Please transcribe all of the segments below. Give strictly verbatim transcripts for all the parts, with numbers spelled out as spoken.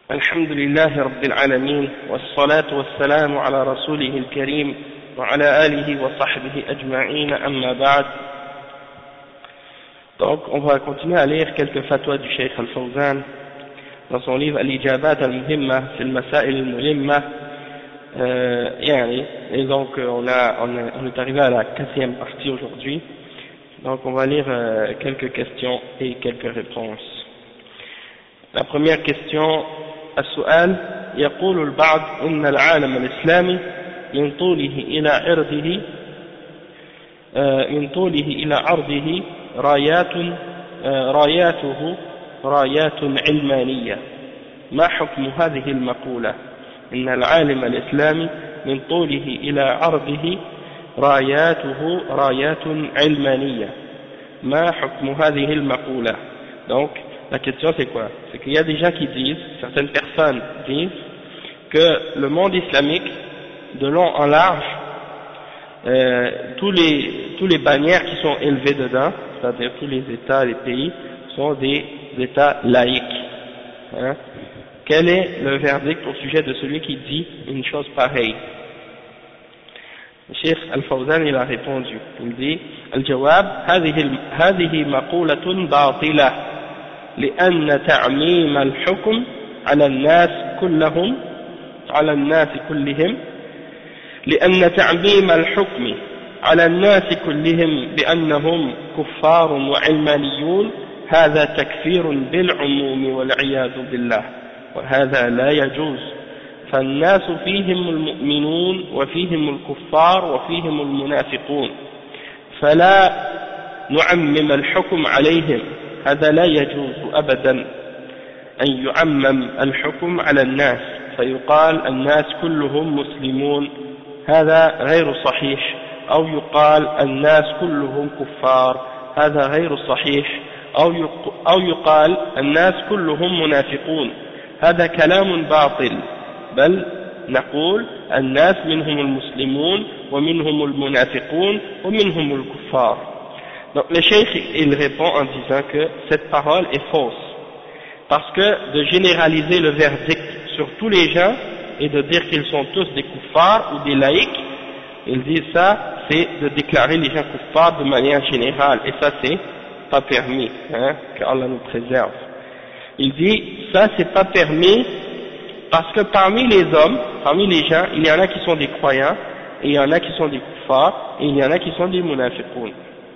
الحمد لله رب العالمين والصلاة والسلام على رسوله الكريم وعلى آله وصحبه أجمعين أما بعد. Donc on va continuer à lire quelques fatwas du Cheikh Al-Fawzan dans son livre Al-Ijabat Al-Muhimma fil Masail Al-Muhimma. Euh, et donc on, a, on, a, on est arrivé à la quatrième partie aujourd'hui. Donc on va lire euh, quelques questions et quelques réponses. La première question: السؤال يقول البعض إن العالم الإسلامي من طوله إلى عرضه من طوله إلى عرضه رايات راياته رايات علمانية، ما حكم هذه المقولة؟ إن العالم الإسلامي من طوله إلى عرضه راياته رايات علمانية، ما حكم هذه المقولة؟ Donc la question c'est quoi? C'est qu'il y a des gens qui disent, certaines personnes disent, que le monde islamique, de long en large, euh, tous les tous les bannières qui sont élevées dedans, c'est-à-dire tous les États, les pays, sont des États laïques. Hein? Quel est le verdict au sujet de celui qui dit une chose pareille? Le Cheikh Al-Fawzan il a répondu, il dit: Al-Jawab, هذه هذه مقولة باطلة لأن تعميم الحكم على الناس كلهم على الناس كلهم لأن تعميم الحكم على الناس كلهم بأنهم كفار وعلمانيون هذا تكفير بالعموم والعياذ بالله، وهذا لا يجوز، فالناس فيهم المؤمنون وفيهم الكفار وفيهم المنافقون، فلا نعمم الحكم عليهم، هذا لا يجوز أبدا أن يعمم الحكم على الناس فيقال الناس كلهم مسلمون، هذا غير صحيح، أو يقال الناس كلهم كفار، هذا غير صحيح، أو يقال الناس كلهم منافقون، هذا كلام باطل، بل نقول الناس منهم المسلمون ومنهم المنافقون ومنهم الكفار. Donc le cheikh il répond en disant que cette parole est fausse, parce que de généraliser le verdict sur tous les gens et de dire qu'ils sont tous des kuffars ou des laïcs, il dit ça c'est de déclarer les gens kuffars de manière générale, et ça c'est pas permis, hein, qu'Allah nous préserve. Il dit ça c'est pas permis parce que parmi les hommes, parmi les gens, il y en a qui sont des croyants, et il y en a qui sont des kuffars, et il y en a qui sont des munafiqoun.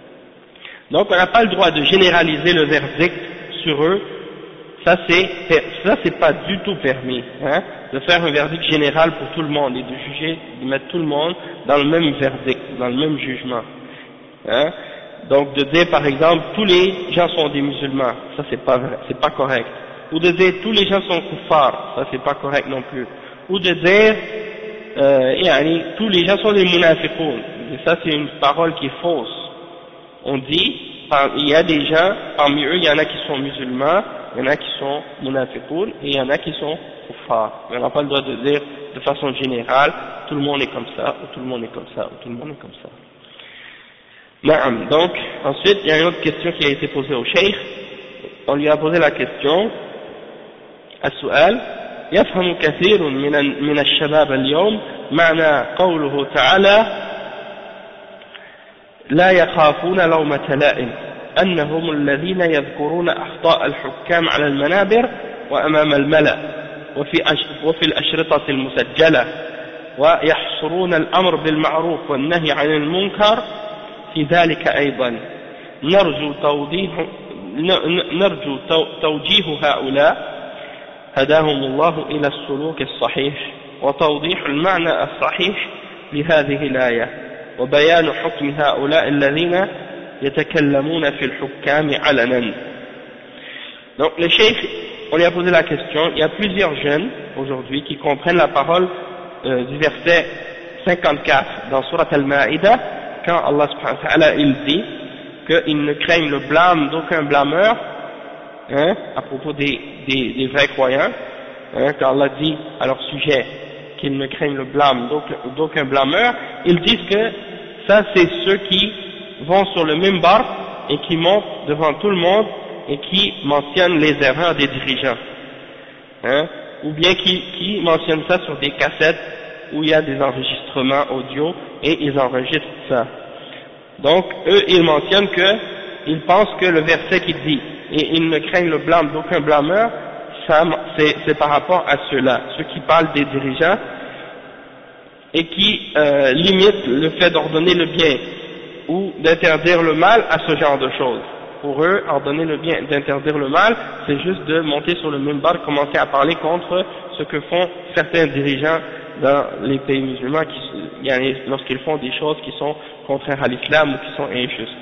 Donc on n'a pas le droit de généraliser le verdict sur eux, ça c'est ça c'est pas du tout permis, hein, de faire un verdict général pour tout le monde et de juger, de mettre tout le monde dans le même verdict, dans le même jugement, hein. Donc de dire par exemple tous les gens sont des musulmans, ça c'est pas vrai, c'est pas correct. Ou de dire tous les gens sont kuffars, ça c'est pas correct non plus. Ou de dire euh, yani, tous les gens sont des munafiqoun, et ça c'est une parole qui est fausse. On dit, il y a des gens, parmi eux, il y en a qui sont musulmans, il y en a qui sont munafiqoun, et il y en a qui sont kuffars. Mais on n'a pas le droit de dire de façon générale, tout le monde est comme ça, ou tout le monde est comme ça, ou tout le monde est comme ça. Naam. Donc, ensuite, il y a une autre question qui a été posée au cheikh. On lui a posé la question: السؤال يفهم كثير من من الشباب اليوم معنى قوله تعالى لا يخافون لومة لائم، أنهم الذين يذكرون أخطاء الحكام على المنابر وأمام الملأ وفي وفي الأشرطة المسجلة، ويحصرون الأمر بالمعروف والنهي عن المنكر في ذلك أيضا. نرجو توضيح نرجو توجيه هؤلاء هداهم الله إلى السلوك الصحيح وتوضيح المعنى الصحيح لهذه الآية وبيان حكم هؤلاء الذين يتكلمون في الحكام علنا. Donc le cheikh, on lui a posé la question, il y a plusieurs jeunes aujourd'hui qui comprennent la parole euh, du verset cinquante-quatre dans Surat Al-Ma'ida, quand Allah subhanahu wa ta'ala il dit qu'ils ne craignent le blâme d'aucun blâmeur, hein, à propos des, des, des vrais croyants, hein, quand Allah dit à leur sujet qu'ils ne craignent le blâme d'aucun blâmeur, ils disent que ça c'est ceux qui vont sur le minbar et qui montent devant tout le monde et qui mentionnent les erreurs des dirigeants, hein, ou bien qui, qui mentionnent ça sur des cassettes où il y a des enregistrements audio et ils enregistrent ça. Donc eux ils mentionnent que ils pensent que le verset qui dit et ils ne craignent le blâme d'aucun blâmeur, ça c'est par rapport à ceux-là, ceux qui parlent des dirigeants et qui euh, limitent le fait d'ordonner le bien ou d'interdire le mal à ce genre de choses. Pour eux, ordonner le bien, d'interdire le mal, c'est juste de monter sur le minbar, commencer à parler contre ce que font certains dirigeants dans les pays musulmans qui, lorsqu'ils font des choses qui sont contraires à l'islam ou qui sont injustes.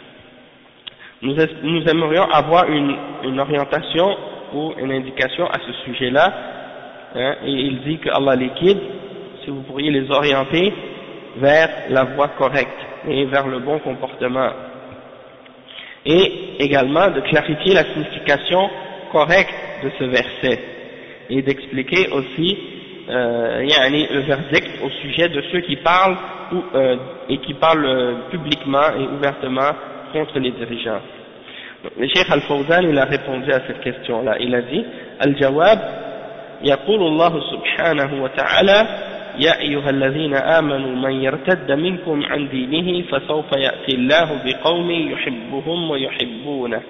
Nous, nous aimerions avoir une, une orientation ou une indication à ce sujet-là, hein, et il dit que Allah les guide, si vous pourriez les orienter vers la voie correcte et vers le bon comportement. Et également de clarifier la signification correcte de ce verset et d'expliquer aussi euh, le verdict au sujet de ceux qui parlent ou, euh, et qui parlent euh, publiquement et ouvertement contre les dirigeants. Donc, le Cheikh Al-Fawzan il a répondu à cette question-là. Il a dit Al-Jawab يقول الله سبحانه وتعالى يا أيها الذين آمنوا من يرتد منكم عن دينه فسوف يأتي الله بقوم يحبهم ويحبونه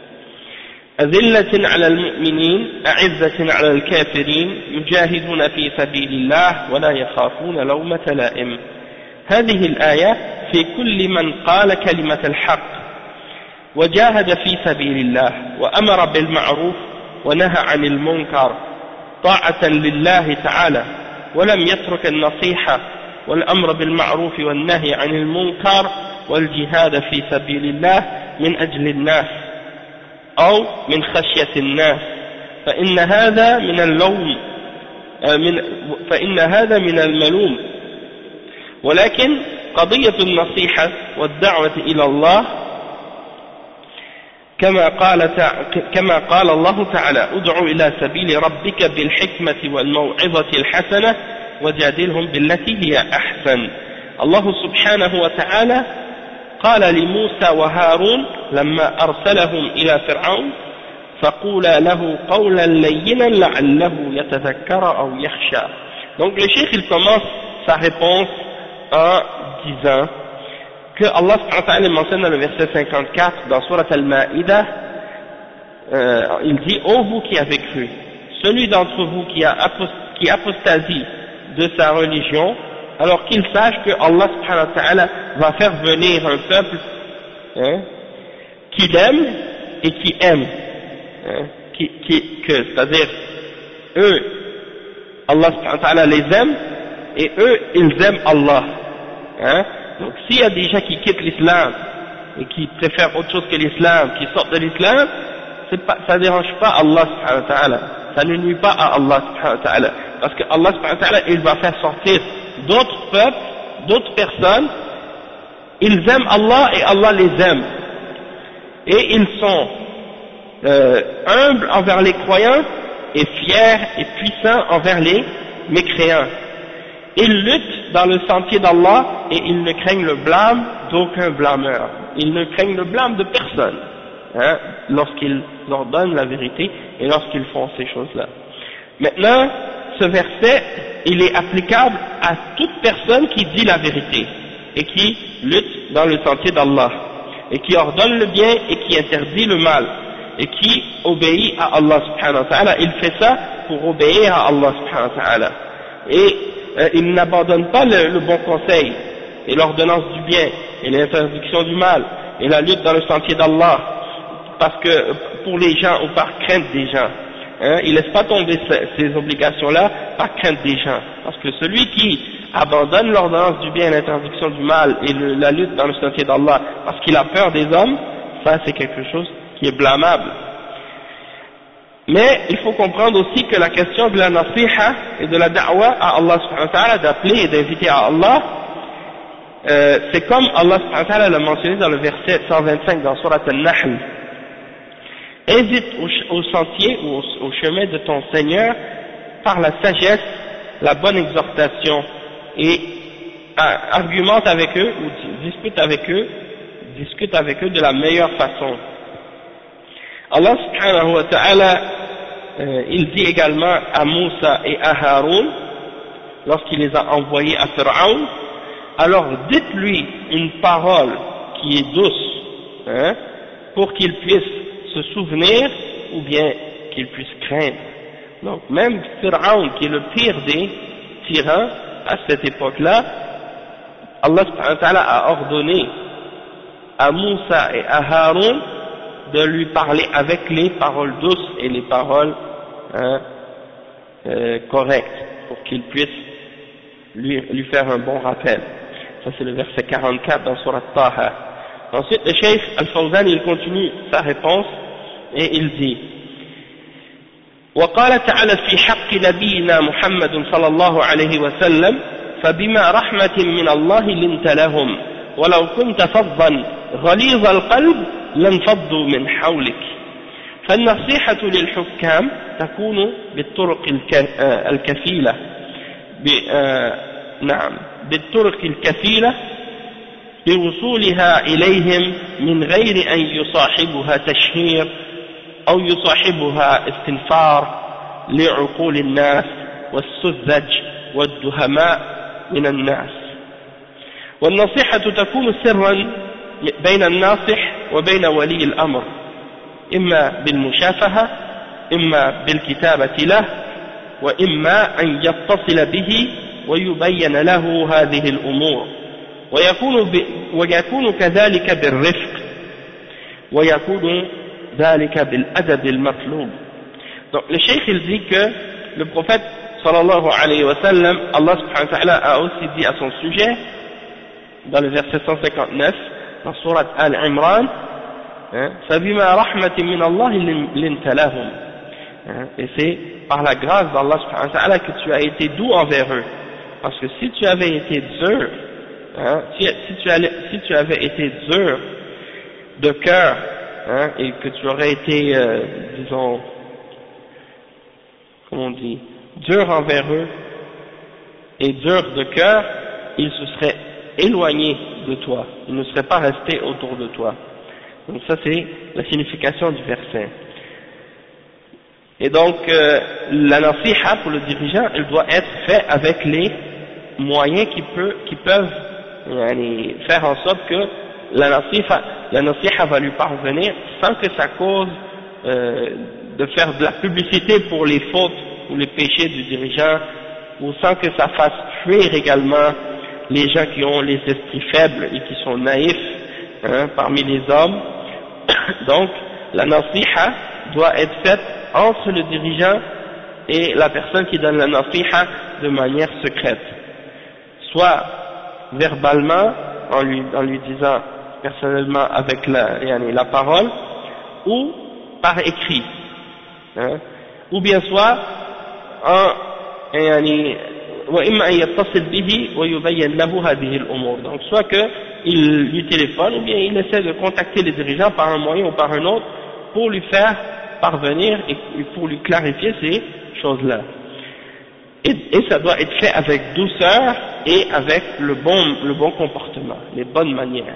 أذلة على المؤمنين أعزة على الكافرين يجاهدون في سبيل الله ولا يخافون لومة لائم. هذه الآية في كل من قال كلمة الحق وجاهد في سبيل الله وأمر بالمعروف ونهى عن المنكر طاعة لله تعالى ولم يترك النصيحة والأمر بالمعروف والنهي عن المنكر والجهاد في سبيل الله من أجل الناس أو من خشية الناس فإن هذا من اللوم من فإن هذا من الملوم. ولكن قضية النصيحة والدعوة إلى الله كما قال كما قال الله تعالى ادع إلى سبيل ربك بالحكمة والموعظة الحسنة وجادلهم بالتي هي أحسن. الله سبحانه وتعالى قال لموسى وهارون لما أرسلهم إلى فرعون فقولا له قولا لينا لعله يتذكر أو يخشى. Donc le cheikh il commence sa réponse en disant que Allah subhanahu wa ta'ala mentionne dans le verset cinquante-quatre dans Surat Al-Ma'idah, euh, il dit ô vous qui avez cru, celui d'entre vous qui a apost qui apostasie de sa religion, alors qu'il sache que Allah subhanahu wa ta'ala va faire venir un peuple hein, qui l'aime et qui aime, hein, qui, qui, que, c'est-à-dire eux, Allah subhanahu wa ta'ala les aime et eux, ils aiment Allah. Hein. Donc s'il y a des gens qui quittent l'islam et qui préfèrent autre chose que l'islam, qui sortent de l'islam, ça ne dérange pas Allah subhanahu wa ta'ala, ça ne nuit pas à Allah subhanahu wa ta'ala, parce que Allah subhanahu wa ta'ala il va faire sortir d'autres peuples, d'autres personnes, ils aiment Allah et Allah les aime, et ils sont euh, humbles envers les croyants et fiers et puissants envers les mécréants. Ils luttent dans le sentier d'Allah et ils ne craignent le blâme d'aucun blâmeur. Ils ne craignent le blâme de personne, hein, lorsqu'ils leur donnent la vérité et lorsqu'ils font ces choses-là. Maintenant, ce verset, il est applicable à toute personne qui dit la vérité et qui lutte dans le sentier d'Allah et qui ordonne le bien et qui interdit le mal et qui obéit à Allah subhanahu wa ta'ala. Il fait ça pour obéir à Allah subhanahu wa ta'ala. Et euh, il n'abandonne pas le, le bon conseil et l'ordonnance du bien et l'interdiction du mal et la lutte dans le sentier d'Allah, parce que pour les gens ou par crainte des gens, hein, il ne laisse pas tomber ces, ces obligations-là par crainte des gens, parce que celui qui abandonne l'ordonnance du bien et l'interdiction du mal et le, la lutte dans le sentier d'Allah parce qu'il a peur des hommes, ça c'est quelque chose qui est blâmable. Mais il faut comprendre aussi que la question de la nasiha et de la da'wa à Allah subhanahu wa ta'ala, d'appeler et d'inviter à Allah, euh, c'est comme Allah subhanahu wa ta'ala l'a mentionné dans le verset cent vingt-cinq dans Surat Al-Nahl. Hésite au, au sentier ou au, au chemin de ton Seigneur par la sagesse, la bonne exhortation et ah, argumente avec eux ou discute avec eux, discute avec eux de la meilleure façon. Allah subhanahu wa ta'ala euh, il dit également à Moussa et à Haroun, lorsqu'il les a envoyés à Pharaon, alors dites-lui une parole qui est douce, hein, pour qu'il puisse se souvenir ou bien qu'il puisse craindre. Donc même Pharaon, qui est le pire des tyrans à cette époque-là, Allah subhanahu wa ta'ala a ordonné à Moussa et à Haroun de lui parler avec les paroles douces et les paroles hein, euh, correctes pour qu'il puisse lui, lui faire un bon rappel. Ça c'est le verset quarante-quatre dans Surat Taha. Ensuite le Cheikh Al-Fawzan il continue sa réponse et il dit وقال تعالى في حق نبينا محمد صلى الله عليه وسلم فبما رحمة من الله لنت لهم ولو كنت فظا غليظ القلب لانفضوا من حولك فالنصيحة للحكام تكون بالطرق الكفيلة نعم بالطرق الكفيلة لوصولها إليهم من غير أن يصاحبها تشهير أو يصاحبها استنفار لعقول الناس والسذج والدهماء من الناس والنصيحة تكون سرا بين الناصح وبين ولي الأمر إما بالمشافهة إما بالكتابة له وإما أن يتصل به ويبين له هذه الأمور ويكون, ب... ويكون كذلك بالرفق ويكون ذلك بالأدب المطلوب. Donc le cheikh il dit que le prophète sallallahu alayhi wa sallam, Allah subhanahu wa ta'ala a aussi dit à son sujet dans le verset cent cinquante-neuf dans sourate Al-Imran فَبِمَا رَحْمَةٍ مِّنَ اللَّهِ لِنْتَ لَهُمْ, et c'est par la grâce d'Allah subhanahu wa ta'ala que tu as été doux envers eux, parce que si tu avais été dur hein, si, si, tu allais, si tu avais été dur de cœur hein, et que tu aurais été euh, disons comment on dit dur envers eux et dur de cœur, ils se seraient éloignés de toi, ils ne seraient pas restés autour de toi. Donc ça c'est la signification du verset. Et donc euh, la nasiha pour le dirigeant, elle doit être faite avec les moyens qui, peut, qui peuvent yani, faire en sorte que la nasiha, la nasiha va lui parvenir sans que ça cause euh, de faire de la publicité pour les fautes ou les péchés du dirigeant, ou sans que ça fasse fuir également les gens qui ont les esprits faibles et qui sont naïfs hein, parmi les hommes. Donc la nasiha doit être faite entre le dirigeant et la personne qui donne la nasiha de manière secrète, soit verbalement en lui, en lui disant personnellement avec la, yani, la parole, ou par écrit hein, ou bien soit en yani, وإما أن يتصل به ويبين له هذه الأمور, donc soit qu'il lui téléphone ou bien il essaie de contacter les dirigeants par un moyen ou par un autre pour lui faire parvenir et pour lui clarifier ces choses-là. Et, et ça doit être fait avec douceur et avec le bon, le bon comportement, les bonnes manières.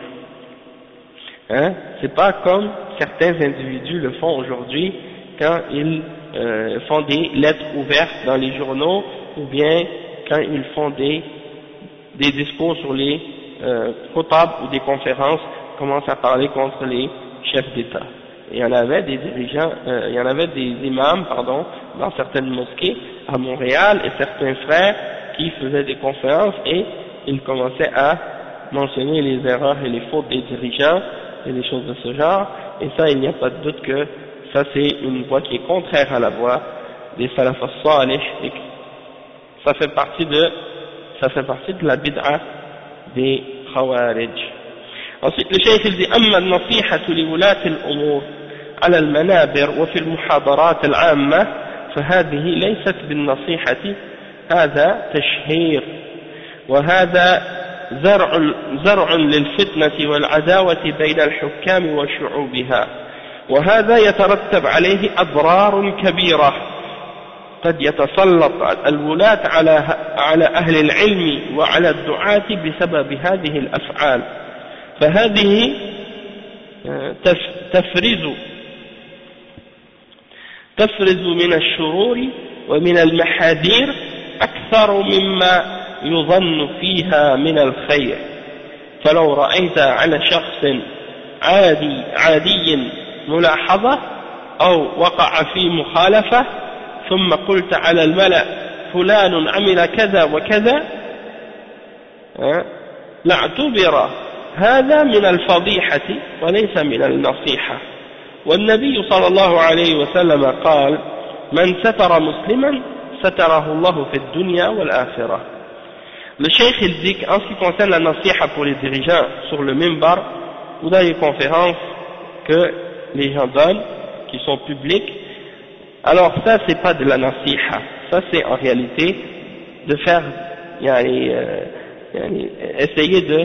Hein? C'est pas comme certains individus le font aujourd'hui quand ils euh, font des lettres ouvertes dans les journaux ou bien quand ils font des, des discours sur les euh, khotab ou des conférences, commencent à parler contre les chefs d'État. Il y en avait des dirigeants, euh, il y en avait des imams, pardon, dans certaines mosquées à Montréal et certains frères qui faisaient des conférences et ils commençaient à mentionner les erreurs et les fautes des dirigeants et des choses de ce genre, et ça il n'y a pas de doute que ça c'est une voie qui est contraire à la voie des salaf as-salih et ça fait partie de ça fait partie de la bid'a des khawarij. Ensuite le cheikh il dit amma an-nasihatu li wulati al-umur على المنابر وفي المحاضرات العامة فهذه ليست بالنصيحة، هذا تشهير وهذا زرع, زرع للفتنة والعداوة بين الحكام وشعوبها، وهذا يترتب عليه أضرار كبيرة قد يتسلط الولاة على, على أهل العلم وعلى الدعاة بسبب هذه الأفعال، فهذه تفرز تفرز من الشرور ومن المحاذير أكثر مما يظن فيها من الخير فلو رأيت على شخص عادي عادي ملاحظة أو وقع في مخالفة ثم قلت على الملأ فلان عمل كذا وكذا لاعتبر هذا من الفضيحة وليس من النصيحة. والنبي صلى الله عليه وسلم قال من ستر مسلما ستره الله في الدنيا والآخرة. Le cheikh il dit qu'en ce qui concerne la nasiha pour les dirigeants sur le minbar ou dans les conférences que les gens donnent qui sont publiques, alors ça c'est pas de la nasiha, ça c'est en réalité de faire yani, euh, yani, essayer de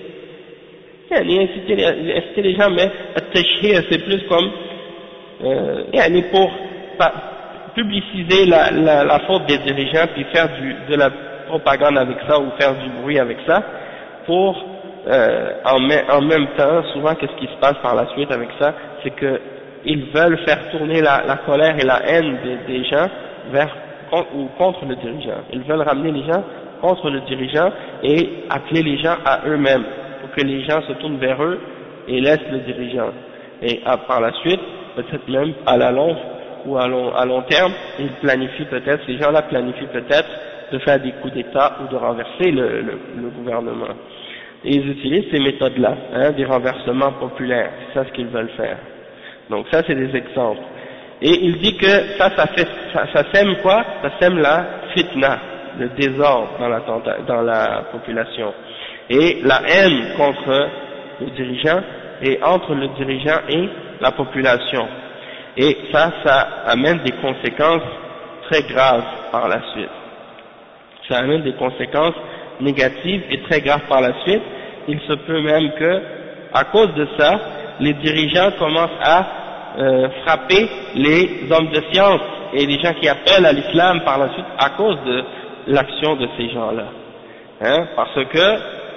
yani, inciter, les, inciter les gens, mais at-tashhir c'est plus comme euh, yani, pour pa, publiciser la, la, la faute des dirigeants puis faire du, de la propagande avec ça ou faire du bruit avec ça pour euh, en, en même temps souvent qu'est-ce qui se passe par la suite avec ça, c'est que ils veulent faire tourner la, la colère et la haine des, des gens vers ou contre le dirigeant. Ils veulent ramener les gens contre le dirigeant et appeler les gens à eux-mêmes pour que les gens se tournent vers eux et laissent le dirigeant. Et à, par la suite, peut-être même à la longue ou à long, à long terme, ils planifient peut-être, ces gens-là planifient peut-être de faire des coups d'État ou de renverser le, le, le gouvernement. Et ils utilisent ces méthodes-là, hein, des renversements populaires, c'est ça ce qu'ils veulent faire. Donc ça c'est des exemples. Et il dit que ça, ça fait, ça, ça sème quoi? Ça sème la fitna, le désordre dans la, dans la population. Et la haine contre le dirigeant et entre le dirigeant et la population. Et ça, ça amène des conséquences très graves par la suite. Ça amène des conséquences négatives et très graves par la suite. Il se peut même que, à cause de ça, les dirigeants commencent à euh, frapper les hommes de science et les gens qui appellent à l'islam par la suite à cause de l'action de ces gens-là. Hein, parce que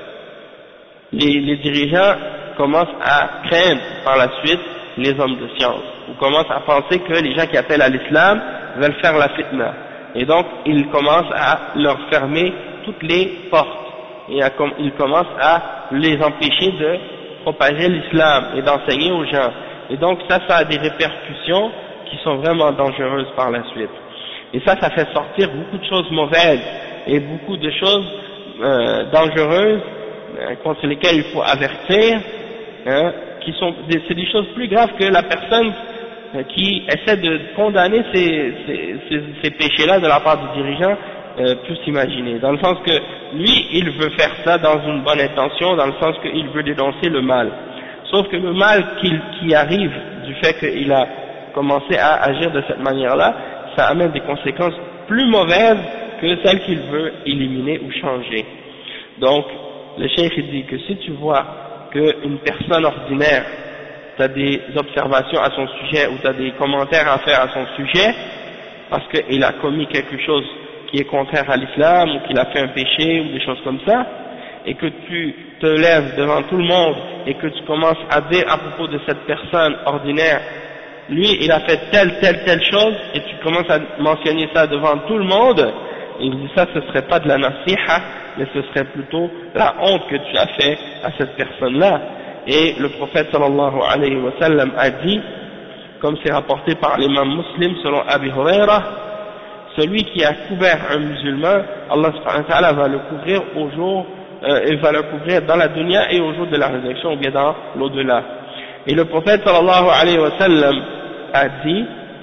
les, les dirigeants commencent à craindre par la suite les hommes de science, ou commencent à penser que les gens qui appellent à l'islam veulent faire la fitna. Et donc, ils commencent à leur fermer toutes les portes. Et à, ils commencent à les empêcher de propager l'islam et d'enseigner aux gens. Et donc, ça, ça a des répercussions qui sont vraiment dangereuses par la suite. Et ça, ça fait sortir beaucoup de choses mauvaises et beaucoup de choses euh, dangereuses euh, contre lesquelles il faut avertir, hein, qui sont, c'est des choses plus graves que la personne qui essaie de condamner ces, ces, ces, ces péchés-là de la part du dirigeant euh, peut s'imaginer. Dans le sens que lui, il veut faire ça dans une bonne intention, dans le sens qu'il veut dénoncer le mal. Sauf que le mal qui, qui arrive du fait qu'il a commencé à agir de cette manière-là, ça amène des conséquences plus mauvaises que celles qu'il veut éliminer ou changer. Donc, le cheikh dit que si tu vois qu'une personne ordinaire, tu as des observations à son sujet ou tu as des commentaires à faire à son sujet parce qu'il a commis quelque chose qui est contraire à l'islam ou qu'il a fait un péché ou des choses comme ça, et que tu te lèves devant tout le monde et que tu commences à dire à propos de cette personne ordinaire, lui il a fait telle, telle, telle chose, et tu commences à mentionner ça devant tout le monde, il dit ça, ce serait pas de la nasiha, mais ce serait plutôt la honte que tu as fait à cette personne-là. Et le prophète sallallahu alayhi wa sallam a dit, comme c'est rapporté par l'imam muslim selon Abi Huraira, celui qui a couvert un musulman, Allah subhanahu wa ta'ala va le couvrir au jour, euh, il va le couvrir dans la dunya et au jour de la résurrection, ou bien dans l'au-delà. Et le prophète sallallahu alayhi wa sallam a dit,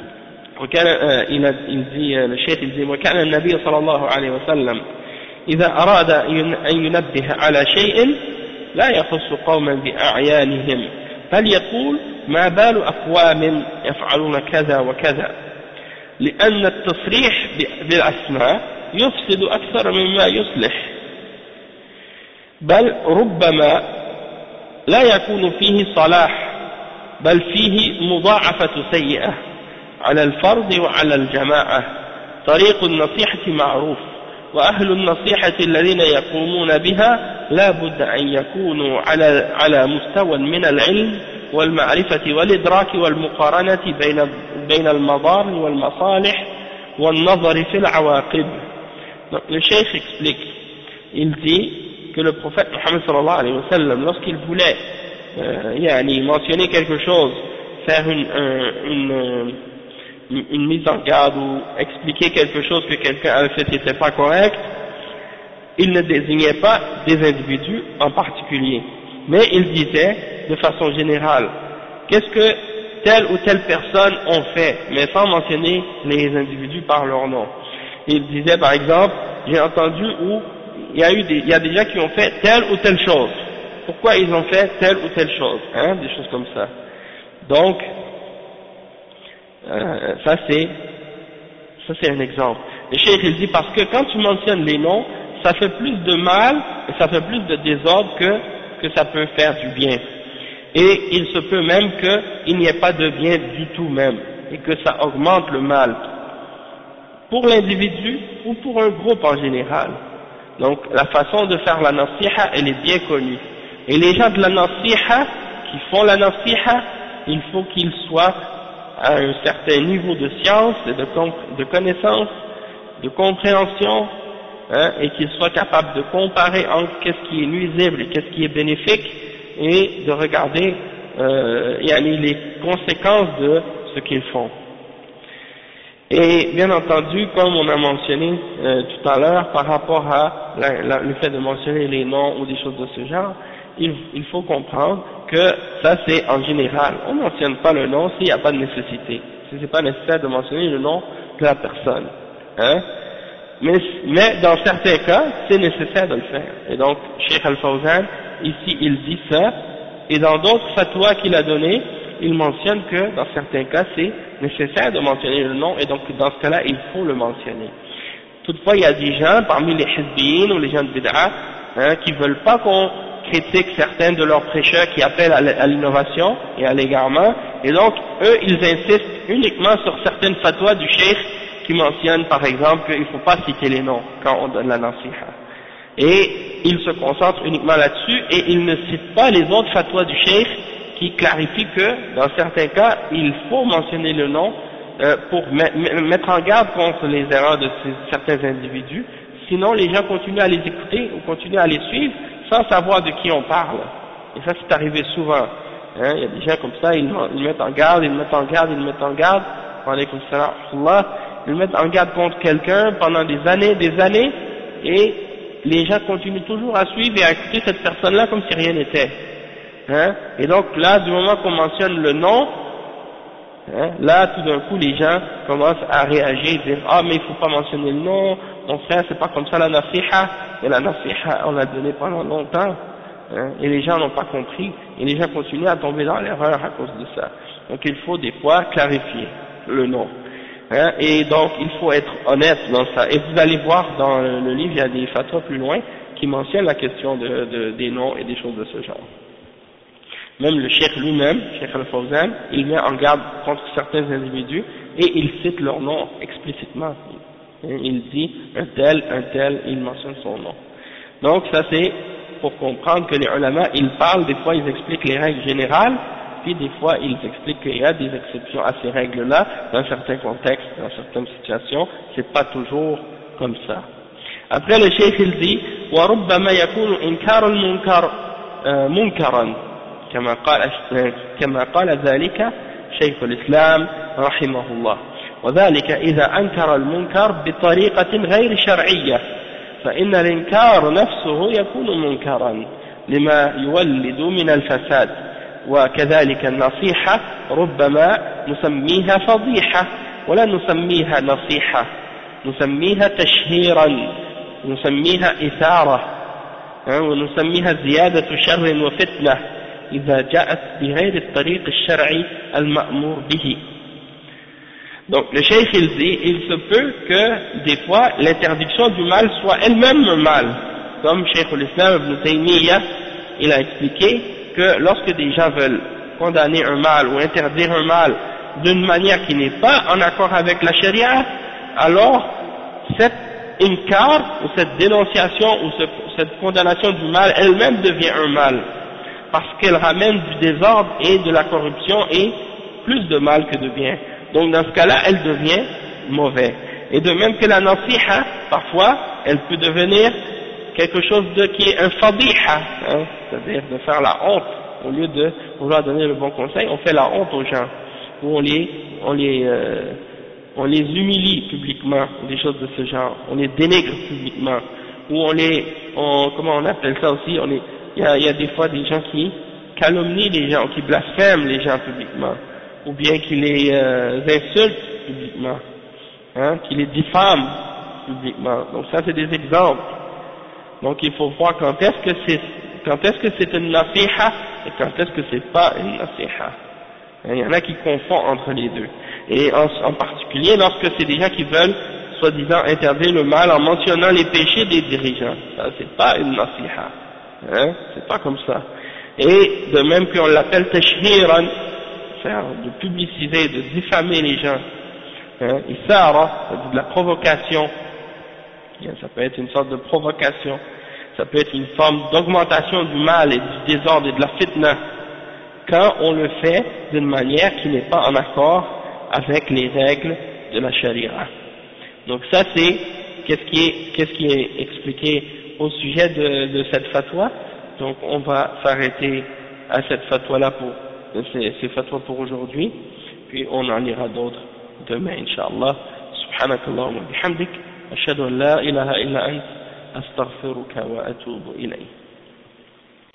il, a, il dit, le cheikh il dit, وكان النبي صلى الله عليه وسلم إذا أراد أن ينبه على شيء لا يخص قوما بأعيانهم بل يقول ما بال أقوام يفعلون كذا وكذا لأن التصريح بالأسماء يفسد أكثر مما يصلح بل ربما لا يكون فيه صلاح بل فيه مضاعفة سيئة على الفرد وعلى الجماعة طريق النصيحة معروف وأهل النصيحة الذين يقومون بها لا بد أن يكونوا على على مستوى من العلم والمعرفة والإدراك والمقارنة بين بين المضار والمصالح والنظر في العواقب. Donc le cheikh explique, il dit que le prophète Mohammed sallallahu alayhi wa sallam, lorsqu'il voulait euh, yani, mentionner quelque chose, faire une, une, une, une mise en garde ou expliquer quelque chose que quelqu'un avait fait qui n'était pas correct, il ne désignait pas des individus en particulier, mais il disait de façon générale qu'est-ce que telle ou telle personne ont fait, mais sans mentionner les individus par leur nom. Il disait par exemple, j'ai entendu où il y a eu des, il y a des gens qui ont fait telle ou telle chose. Pourquoi ils ont fait telle ou telle chose, hein, des choses comme ça. Donc, euh, ça c'est, ça c'est un exemple. Le cheikh il dit parce que quand tu mentionnes les noms, ça fait plus de mal et ça fait plus de désordre que que ça peut faire du bien. Et il se peut même qu'il n'y ait pas de bien du tout même et que ça augmente le mal pour l'individu ou pour un groupe en général. Donc la façon de faire la nasiha, elle est bien connue. Et les gens de la nasiha, qui font la nasiha, il faut qu'ils soient à un certain niveau de science, et de, de connaissance, de compréhension, hein, et qu'ils soient capables de comparer entre qu'est-ce qui est nuisible et qu'est-ce qui est bénéfique, et de regarder euh, les conséquences de ce qu'ils font. Et bien entendu, comme on a mentionné euh, tout à l'heure, par rapport à la, la, le fait de mentionner les noms ou des choses de ce genre, il, il faut comprendre que ça c'est en général. On ne mentionne pas le nom s'il n'y a pas de nécessité. Si ce n'est pas nécessaire de mentionner le nom de la personne. Hein? Mais, mais dans certains cas, c'est nécessaire de le faire. Et donc, Cheikh Al-Fawzan, ici, il dit ça. Et dans d'autres fatwas qu'il a donnés, il mentionne que dans certains cas, c'est nécessaire de mentionner le nom. Et donc, dans ce cas-là, il faut le mentionner. Toutefois, il y a des gens, parmi les hizbiyin ou les gens de bid'a, hein, qui veulent pas qu'on critique certains de leurs prêcheurs qui appellent à l'innovation et à l'égarement. Et donc, eux, ils insistent uniquement sur certaines fatwas du cheikh qui mentionnent, par exemple, qu'il ne faut pas citer les noms quand on donne la nasiha. Et ils se concentrent uniquement là-dessus et ils ne citent pas les autres fatwas du cheikh qui clarifient que, dans certains cas, il faut mentionner le nom euh, pour mettre en garde contre les erreurs de ces, certains individus. Sinon, les gens continuent à les écouter ou continuent à les suivre sans savoir de qui on parle. Et ça, c'est arrivé souvent. Hein, il y a des gens comme ça, ils, ils mettent en garde, ils mettent en garde, ils mettent en garde. Alaykoum salam wa rahmatullah. Ils mettent en garde contre quelqu'un pendant des années, des années, et les gens continuent toujours à suivre et à écouter cette personne-là comme si rien n'était. Hein? Et donc là, du moment qu'on mentionne le nom, hein, là, tout d'un coup, les gens commencent à réagir et dire « Ah, mais il ne faut pas mentionner le nom, mon frère, c'est pas comme ça la nasiha. » Et la nasiha, on l'a donnée pendant longtemps, hein, et les gens n'ont pas compris, et les gens continuent à tomber dans l'erreur à cause de ça. Donc il faut des fois clarifier le nom. Hein, et donc il faut être honnête dans ça. Et vous allez voir dans le livre, il y a des fatwas plus loin qui mentionnent la question de, de, des noms et des choses de ce genre. Même le cheikh lui-même, Cheikh Al-Fawzan, il met en garde contre certains individus et il cite leur nom explicitement. Il dit un tel, un tel, il mentionne son nom. Donc ça c'est pour comprendre que les ulama, ils parlent, des fois ils expliquent les règles générales, puis des fois ils expliquent qu'il y a des exceptions à ces règles-là, dans certains contextes, dans certaines situations, c'est pas toujours comme ça. Après le cheikh il dit وَرُبَّمَا يَكُونُ إِنْكَارُ الْمُنْكَرِ مُنْكَرًا كما قال كما قال ذلك شيخ الإسلام رحمه الله وذلك إذا أنكر المنكر بطريقة غير شرعية فإن الإنكار نفسه يكون منكرا لما يولد من الفساد وكذلك النصيحة ربما نسميها فضيحة ولا نسميها نصيحة نسميها تشهيرا نسميها إثارة ونسميها زيادة شر وفتنة إذا جاءت بغير الطريق الشرعي المأمور به. Donc le cheikh il dit, il se peut que des fois l'interdiction du mal soit elle-même un mal, comme Cheikh l'Islam Ibn Taymiyyah il a expliqué que lorsque des gens veulent condamner un mal ou interdire un mal d'une manière qui n'est pas en accord avec la charia, alors cette inkar ou cette dénonciation ou ce, cette condamnation du mal elle-même devient un mal, parce qu'elle ramène du désordre et de la corruption et plus de mal que de bien. Donc dans ce cas-là, elle devient mauvaise. Et de même que la nasiha, parfois, elle peut devenir quelque chose de qui est un fadiha, hein, c'est-à-dire de faire la honte. Au lieu de vouloir donner le bon conseil, on fait la honte aux gens, où on les, on les, euh, on les humilie publiquement, ou des choses de ce genre, on les dénigre publiquement, ou on les, on, comment on appelle ça aussi, on les, il y a, il y a des fois des gens qui calomnient les gens, qui blasphèment les gens publiquement, ou bien qui les euh, insultent publiquement, hein, qui les diffament publiquement. Donc ça c'est des exemples. Donc il faut voir quand est-ce que c'est, quand est-ce que c'est une nasiha et quand est-ce que c'est pas une nasiha. Il y en a qui confondent entre les deux. Et en, en particulier lorsque c'est des gens qui veulent, soi-disant, interdire le mal en mentionnant les péchés des dirigeants. Ça, c'est pas une nasiha. Hein, c'est pas comme ça. Et de même qu'on l'appelle tashhiran, faire de publiciser, de diffamer les gens. Hein, isara, c'est de la provocation. Ça peut être une sorte de provocation. Ça peut être une forme d'augmentation du mal et du désordre et de la fitna, quand on le fait d'une manière qui n'est pas en accord avec les règles de la charia. Donc ça c'est qu'est-ce qui est, qu'est-ce qui est expliqué au sujet de, de cette fatwa. Donc on va s'arrêter à cette fatwa-là pour ces, ces fatwas pour aujourd'hui, puis on en lira d'autres demain, Inch'Allah. Subhanakallahumma bihamdik, ashhadu an la ilaha illa ant, astaghfiruka wa atubu ilayk.